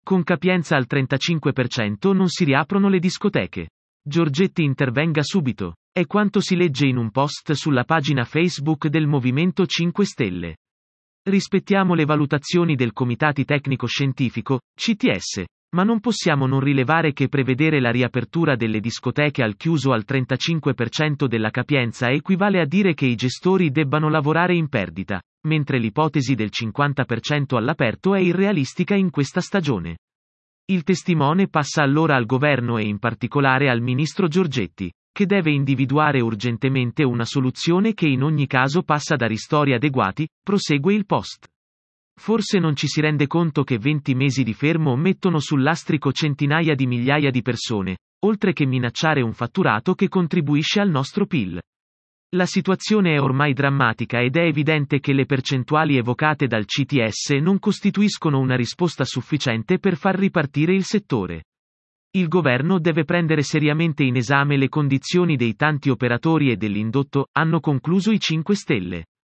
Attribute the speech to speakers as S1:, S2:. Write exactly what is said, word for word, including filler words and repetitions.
S1: Con capienza al trentacinque per cento non si riaprono le discoteche. Giorgetti intervenga subito. È quanto si legge in un post sulla pagina Facebook del Movimento cinque Stelle. Rispettiamo le valutazioni del Comitati Tecnico Scientifico, C T S, ma non possiamo non rilevare che prevedere la riapertura delle discoteche al chiuso al trentacinque per cento della capienza equivale a dire che i gestori debbano lavorare in perdita, mentre l'ipotesi del cinquanta per cento all'aperto è irrealistica in questa stagione. Il testimone passa allora al governo e in particolare al ministro Giorgetti, che deve individuare urgentemente una soluzione che in ogni caso passa da ristori adeguati, prosegue il post. Forse non ci si rende conto che venti mesi di fermo mettono sul lastrico centinaia di migliaia di persone, oltre che minacciare un fatturato che contribuisce al nostro P I L. La situazione è ormai drammatica ed è evidente che le percentuali evocate dal C T S non costituiscono una risposta sufficiente per far ripartire il settore. Il governo deve prendere seriamente in esame le condizioni dei tanti operatori e dell'indotto, hanno concluso i cinque Stelle.